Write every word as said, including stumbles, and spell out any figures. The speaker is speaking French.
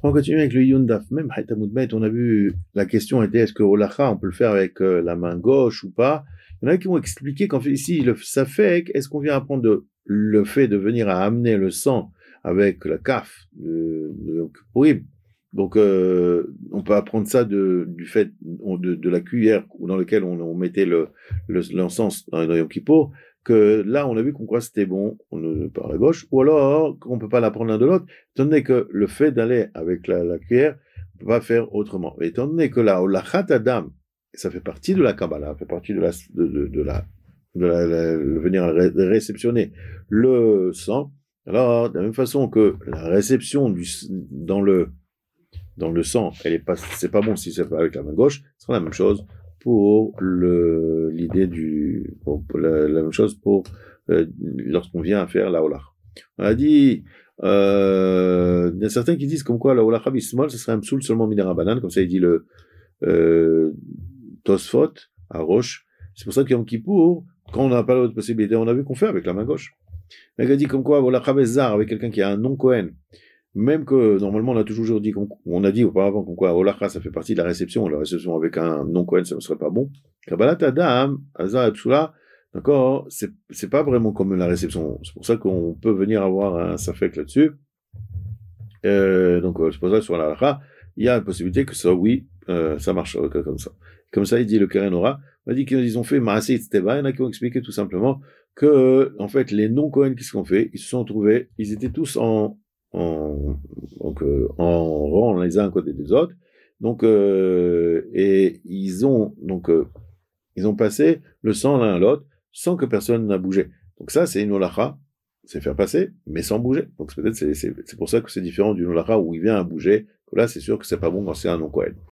On continue avec le Yundaf. Même Haïtamoudbet, on a vu, la question était est-ce que Olacha, on peut le faire avec euh, la main gauche ou pas? Il y en a qui vont expliquer qu'en fait, ici, le Safek, est-ce qu'on vient apprendre de, le fait de venir à amener le sang avec la caf de, de Purim. Donc, euh, on peut apprendre ça de, du fait de, de la cuillère dans laquelle on, on mettait le, le, l'encens dans, dans Yom Kippour, que là, on a vu qu'on croit que c'était bon on, par la gauche, ou alors qu'on peut pas l'apprendre l'un de l'autre, étant donné que le fait d'aller avec la, la cuillère, on peut pas faire autrement. Et étant donné que là, la Adam, ça fait partie de la Kabbalah, ça fait partie de la, de, de, de la, de la, la, de venir ré, de réceptionner le sang. Alors, de la même façon que la réception du, dans le, dans le sang, elle est pas, c'est pas bon si c'est pas avec la main gauche, ce sera la même chose pour le, l'idée du, pour, pour la, la même chose pour, euh, lorsqu'on vient à faire la Olah. On a dit, euh, il y a certains qui disent comme quoi la Olah Bismol, ce serait un psoul seulement minera banane, comme ça il dit le, euh, Tosfot, à Roche. C'est pour ça qu'en Kippour, quand on n'a pas l'autre possibilité, on a vu qu'on fait avec la main gauche. Mais il a dit comme quoi, Olah Bezar, avec quelqu'un qui a un nom Cohen, même que, normalement, on a toujours dit, on a dit auparavant, qu'on quoi, Olacha, ça fait partie de la réception, la réception avec un non-Kohen, ça ne serait pas bon. Kabbalat Adam, Azar et Psula, d'accord, c'est, c'est pas vraiment comme la réception. C'est pour ça qu'on peut venir avoir un safek là-dessus. Euh, donc, c'est pour ça que sur l'Alacha, il y a la possibilité que ça, oui, euh, ça marche comme ça. Comme ça, il dit le Keren Ora, on a dit qu'ils ont fait Maaseh Tzteba, il y en a qui ont expliqué tout simplement que, en fait, les non-Kohen qui se sont fait, ils se sont trouvés, ils étaient tous en, en, donc, euh, en rang les uns à côté des autres. Donc, euh, et ils ont, donc, euh, ils ont passé le sang l'un à l'autre sans que personne n'a bougé. Donc ça, c'est une holacha, c'est faire passer, mais sans bouger. Donc peut-être c'est, c'est, c'est pour ça que c'est différent d'une holacha où il vient à bouger, que là, c'est sûr que c'est pas bon quand c'est un non-Kohen.